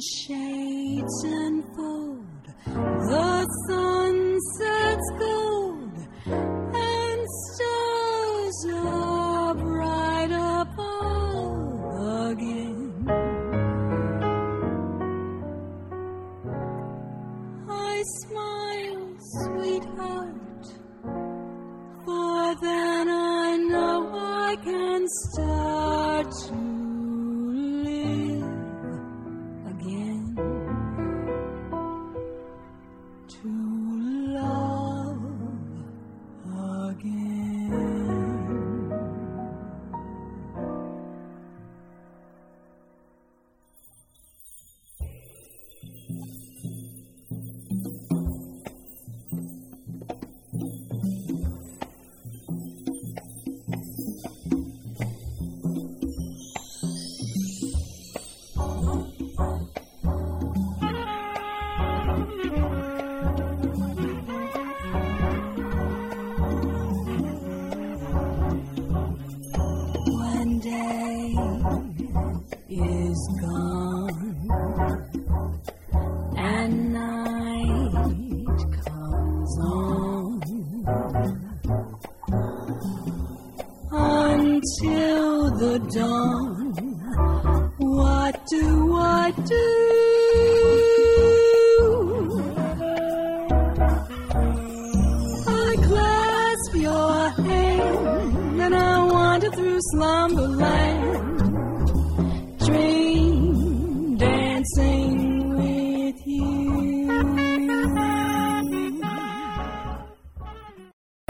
shades unfold, the sunset's gold, and stars are bright above again. I smile, sweetheart, for then I know I can start to live again, to love again. When day is gone and night comes on, until the dawn, what do I do? I clasp your hand and I wander through slumberland, dream